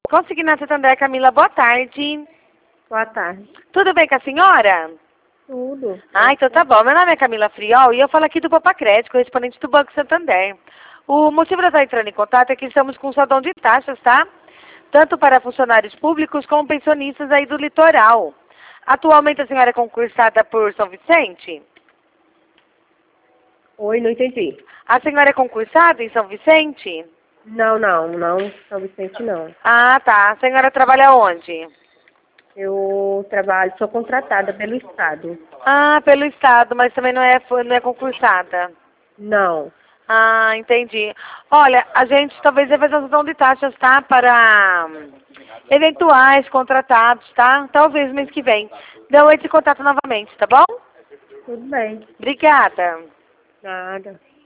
Consignado Santander, Camila, boa tarde. Boa tarde. Tudo bem com a senhora? Tudo. Ah, então tá bom. Meu nome é Camila Friol e eu falo aqui do Popacrédito, correspondente do Banco Santander. O motivo de eu estar entrando em contato é que estamos com um saldão de taxas, tá? Tanto para funcionários públicos como pensionistas aí do litoral. Atualmente a senhora é concursada por São Vicente? Oi, não entendi. A senhora é concursada em São Vicente? Não, São Vicente não. Ah, tá. A senhora trabalha onde? Eu trabalho, sou contratada pelo Estado. Ah, pelo Estado, mas também não é concursada. Não. Ah, entendi. Olha, a gente talvez deva fazer uma de taxas, tá? Para eventuais contratados, tá? Talvez mês que vem. Deu esse contato novamente, tá bom? Tudo bem. Obrigada. Nada.